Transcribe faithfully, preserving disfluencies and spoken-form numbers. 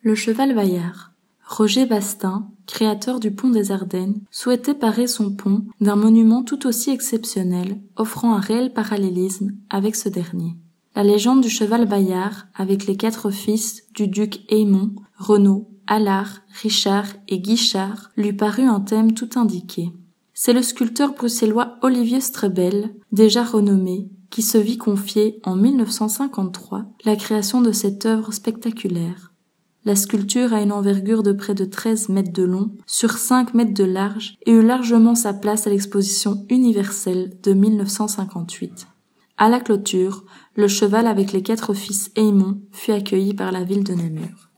Le cheval Bayard. Roger Bastin, créateur du pont des Ardennes, souhaitait parer son pont d'un monument tout aussi exceptionnel, offrant un réel parallélisme avec ce dernier. La légende du cheval Bayard, avec les quatre fils du duc Aymon, Renaud, Allard, Richard et Guichard, lui parut un thème tout indiqué. C'est le sculpteur bruxellois Olivier Strebel, déjà renommé, qui se vit confier en mille neuf cent cinquante-trois la création de cette œuvre spectaculaire. La sculpture a une envergure de près de treize mètres de long sur cinq mètres de large et eut largement sa place à l'exposition universelle de mille neuf cent cinquante-huit. À la clôture, le cheval avec les quatre fils Aymon fut accueilli par la ville de Namur.